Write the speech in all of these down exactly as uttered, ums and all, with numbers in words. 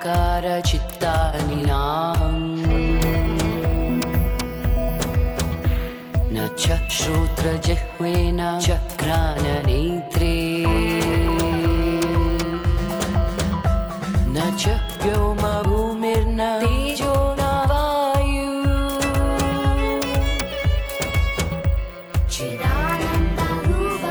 निराकार चित्तानि नाहम् न च श्रोत्रजिह्वेन चक्राननेत्रे न च व्योमभूमिर्न तेजो न वायु चिदानन्दरूपा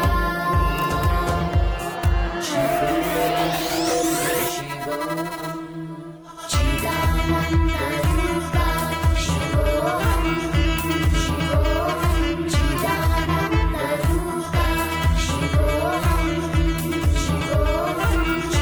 चिदानन्दरूपा शिवोऽहं शिवोऽहं चिदानन्दरूपा शिवोऽहं शिवोऽहं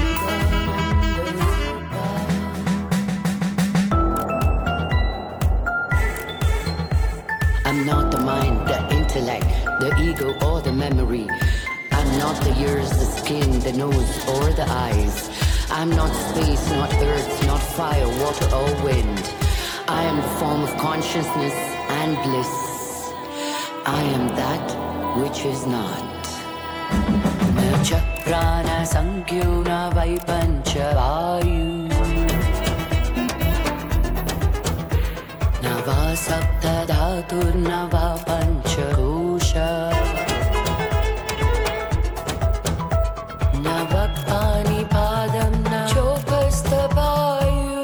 I'm not the mind, the intellect, the ego or the memory. I'm not the ears, the skin, the nose or the eyes. I'm not space, not earth, not fire, water or wind. I am the form of consciousness and bliss. I am that which is not. Na cha prana sankyona vaipancha vayu na va sapta dhatur na va pancha kosha na va pani padam na chopastha vayu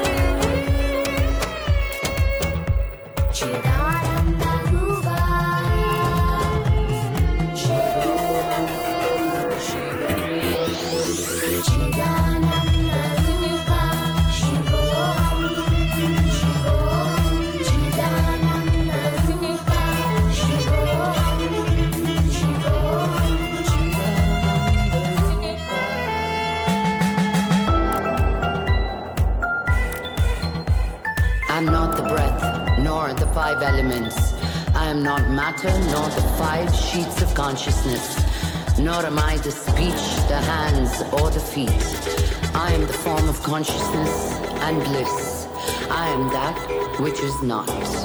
chidananda rupa shivoham chidananda rupa shivoham shivoham chidananda rupa shivoham shivoham I'm not the breath, nor the five elements. I am not matter, nor the five sheets of consciousness. Nor am I the speech, the hands, or the feet. I am the form of consciousness and bliss. I am that which is not.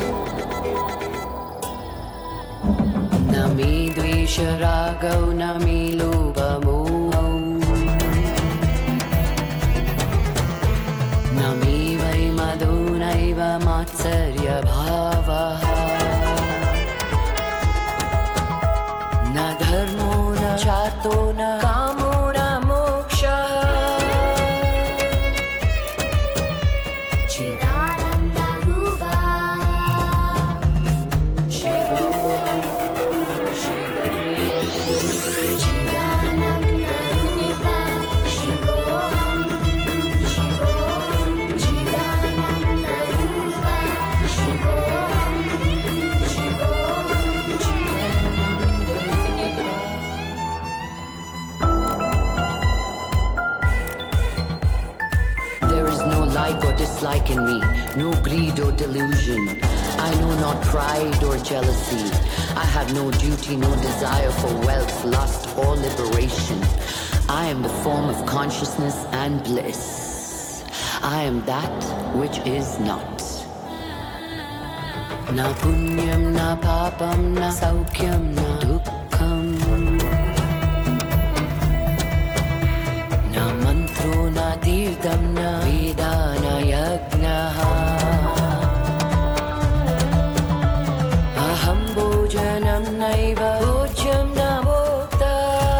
Na me dvesha ragau, na me lobha moha. Na me vai madhu naiva matsarya bhavaha. Na dharmo na chato na kamo na moksha. Chidananda rupa shivoham chidananda rupa shivoham shivoham chidananda rupa shivoham shivoham There is no like or dislike in me, no greed or delusion. I know not pride or jealousy. I have no duty, no desire for wealth, lust or liberation. I am the form of consciousness and bliss. I am that which is not. Na punyam, na papam, na saukyam, na dukkham. Na mantro, na tirtham, na veda, na yajnaha. Aham bhojanam naiva bhojyam na bhokta.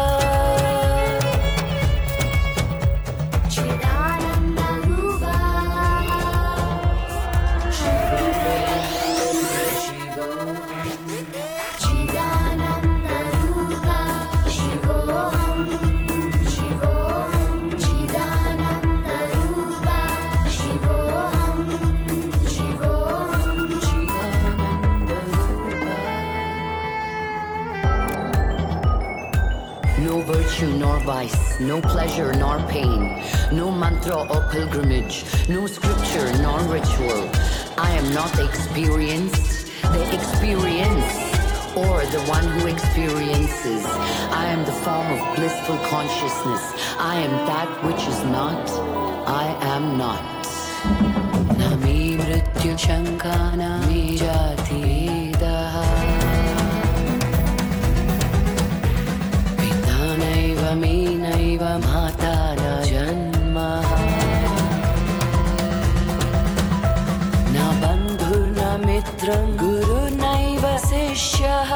Chidananda rupa chidananda rupa shivoham shivoham chidananda rupa shivoham shivoham chidananda rupa. No virtue nor vice, no pleasure nor pain, no mantra or pilgrimage, no scripture nor ritual. I am not the experienced, the experience, or the one who experiences. I am the form of blissful consciousness. I am that which is not. I am not. Na me mrityu shanka, na me jati vedaha. Pita naiva me naiva mata na janmaha. छात्रं गुरुनैव शिष्यः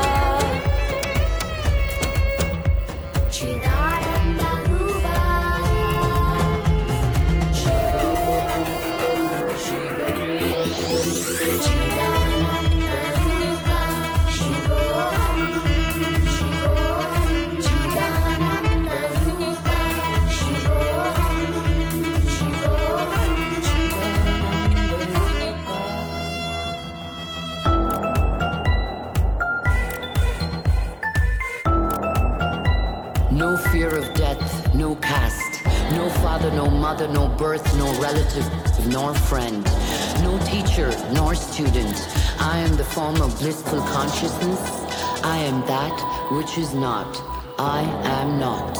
No fear of death, no caste, no father, no mother, no birth, no relative, nor friend, no teacher, nor student. I am the form of blissful consciousness. I am that which is not. I am not.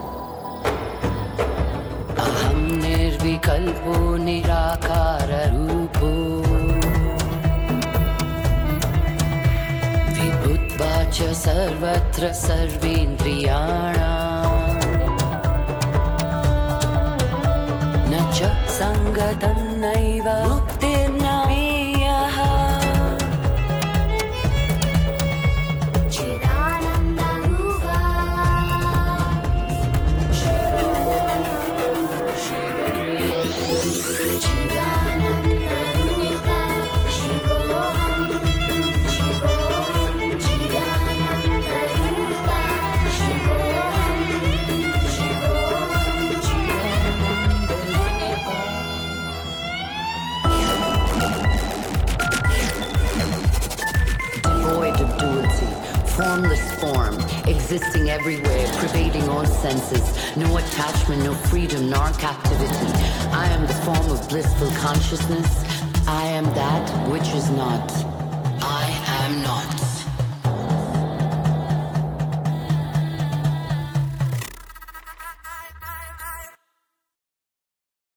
Aham nirvikalpo nirakara rupo Vibhutvacha sarvatra sarvendriyanam Nacha sangatam naiva muktirnameyaha Chidananda rupa Chidananda rupa Shivoham Shivoham Chidananda rupa Shivoham Shivoham Devoid of duality, formless form, existing everywhere, pervading all senses, no attachment, no freedom, nor captivity. I am the form of blissful consciousness. I am that which is not. I am not.